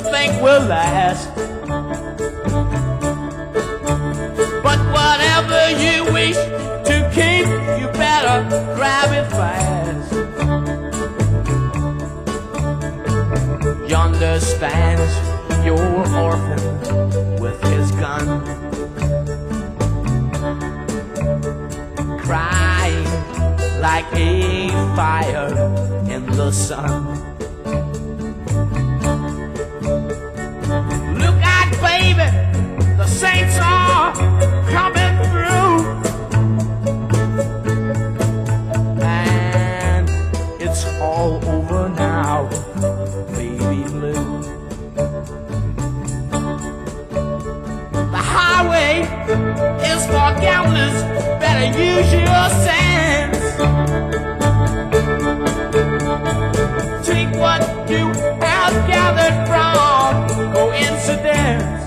think will last. But whatever you wish to keep, you better grab it fast. Yonder stands your orphan with his gun, crying like a fire in the sun. Look out, baby, the saints are coming through, and it's all over now, baby blue. The highway is for gamblers, better use your sense. Take what you have gathered from coincidence.